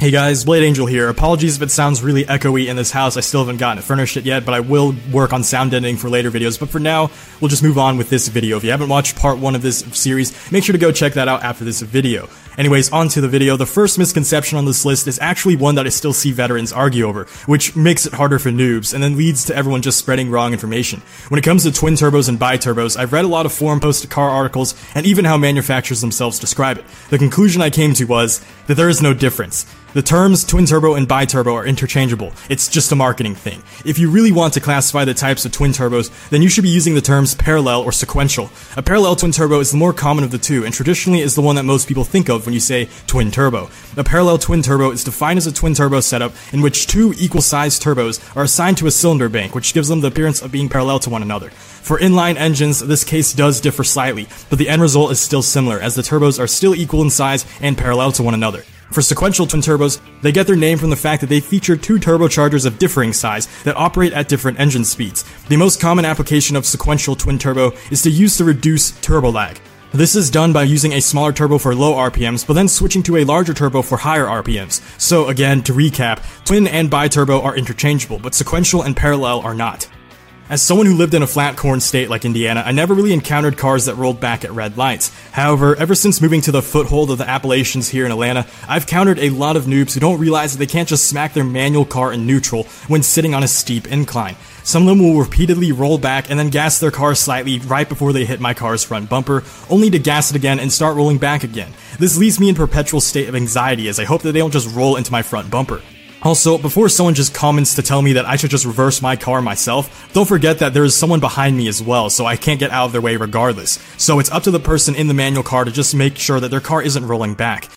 Hey guys, Blade Angel here. Apologies if it sounds really echoey in this house. I still haven't gotten it furnished yet, but I will work on sound editing for later videos. But for now, we'll just move on with this video. If you haven't watched part 1 of this series, make sure to go check that out after this video. Anyways, on to the video. The first misconception on this list is actually one that I still see veterans argue over, which makes it harder for noobs, and then leads to everyone just spreading wrong information. When it comes to twin turbos and biturbos, I've read a lot of forum posts, car articles, and even how manufacturers themselves describe it. The conclusion I came to was that there is no difference. The terms twin turbo and biturbo are interchangeable. It's just a marketing thing. If you really want to classify the types of twin turbos, then you should be using the terms parallel or sequential. A parallel twin turbo is the more common of the two, and traditionally is the one that most people think of when you say twin turbo. A parallel twin turbo is defined as a twin turbo setup in which two equal-sized turbos are assigned to a cylinder bank, which gives them the appearance of being parallel to one another. For inline engines, this case does differ slightly, but the end result is still similar, as the turbos are still equal in size and parallel to one another. For sequential twin turbos, they get their name from the fact that they feature two turbochargers of differing size that operate at different engine speeds. The most common application of sequential twin turbo is to use to reduce turbo lag. This is done by using a smaller turbo for low RPMs, but then switching to a larger turbo for higher RPMs. So again, to recap, twin and biturbo are interchangeable, but sequential and parallel are not. As someone who lived in a flat corn state like Indiana, I never really encountered cars that rolled back at red lights. However, ever since moving to the foothold of the Appalachians here in Atlanta, I've countered a lot of noobs who don't realize that they can't just smack their manual car in neutral when sitting on a steep incline. Some of them will repeatedly roll back and then gas their car slightly right before they hit my car's front bumper, only to gas it again and start rolling back again. This leaves me in a perpetual state of anxiety as I hope that they don't just roll into my front bumper. Also, before someone just comments to tell me that I should just reverse my car myself, don't forget that there is someone behind me as well, so I can't get out of their way regardless. So it's up to the person in the manual car to just make sure that their car isn't rolling back.